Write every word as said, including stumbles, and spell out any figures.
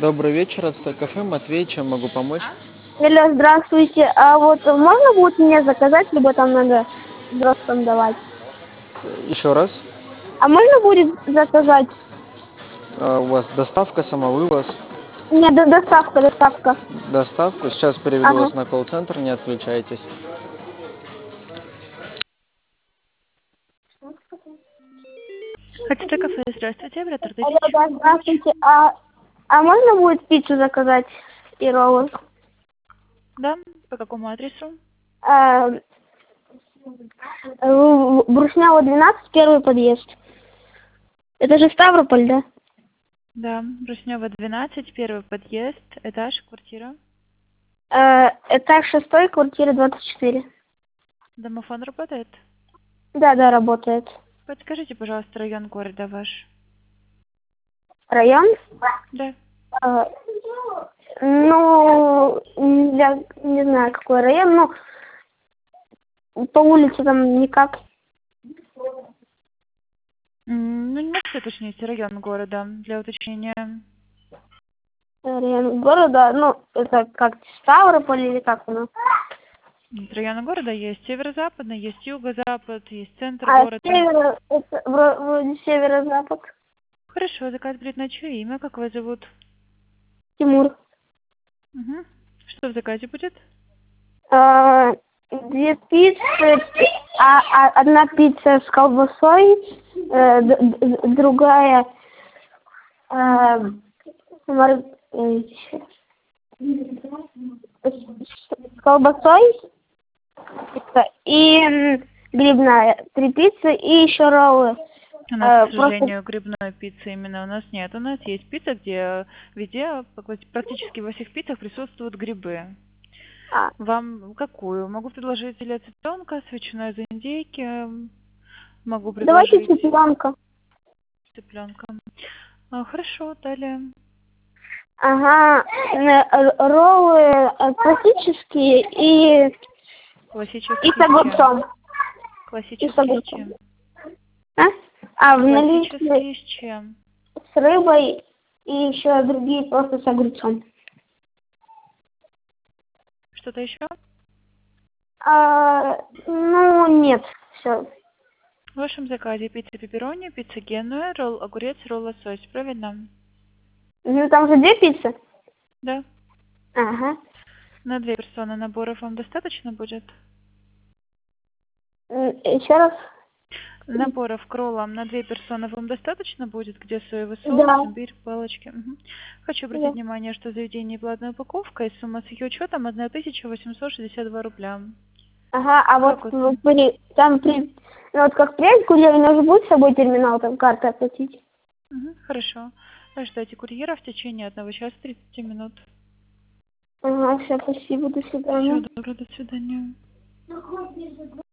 Добрый вечер, отстой кафе, Матвей, чем могу помочь? Алло, здравствуйте. А вот можно будет мне заказать, либо там надо взрослым давать? Еще раз. А можно будет заказать? А, у вас доставка, самовывоз? Нет, до- доставка, доставка. Доставку. Сейчас переведу Ага. вас на колл-центр, не отключайтесь. Отстой кафе, здравствуйте, оператор Алло, тысяча, да, могу помочь? здравствуйте. А, а можно будет пиццу заказать и роллы? Да, по какому адресу? А, в- Брушнява двенадцать, первый подъезд. Это же Ставрополь, да? Да, Брушнева двенадцать, первый подъезд, этаж, квартира. А, этаж шестой, квартира двадцать четыре. Домофон работает? Да, да, работает. Подскажите, пожалуйста, район города ваш. Район? Да. А, ну, я не знаю, какой район, но по улице там никак. М, Ну, не можете уточнить район города для уточнения? Район города, ну, это как Ставрополь или как оно? Нет, районы города есть северо-западный, есть юго-запад, есть центр А города. северо, это вро- вроде северо-запад. Хорошо, заказ будет на чье имя, как вас зовут? Тимур. Угу. Что в заказе будет? А, две пиццы, а, а одна пицца с колбасой, э, д- д- другая э, мор- э, с колбасой и м, грибная, три пиццы и еще роллы. У нас, Э, к просто, сожалению, грибной пиццы именно у нас нет. У нас есть пицца, где везде, практически во всех пиццах присутствуют грибы. а, Вам какую? Могу предложить филе цыпленка с ветчиной из индейки. Могу давайте предложить цыпленка. цыпленка. А, хорошо, далее. Ага, э, роллы э, классические и, и Классический с с чем? огурцом. И с Классический с огурцом. чем? А? А, в наличии Классический с чем? с рыбой и еще другие просто с огурцом. Что-то еще? А, ну, нет, все. В вашем заказе пицца пепперони, пицца генуа, ролл огурец, ролл лосось, правильно? Ну, там же две пиццы? Да. Ага. На две персоны наборов вам достаточно будет? М, Еще раз? Наборов к роллам на две персоны вам достаточно будет, где соевый соус, Да. имбирь, палочки. Мгм. Хочу обратить Да. внимание, что в заведении платная упаковка и сумма с ее учетом одна тысяча восемьсот шестьдесят два рубля. Ага, а вот Как вот? ну, при, там при, ну, вот как приедет курьер, у него же будет с собой терминал, там карты оплатить? Мгм, хорошо. Ждайте курьера в течение одного часа тридцати минут. Ага, все, спасибо, до Всего свидания. доброго, до свидания.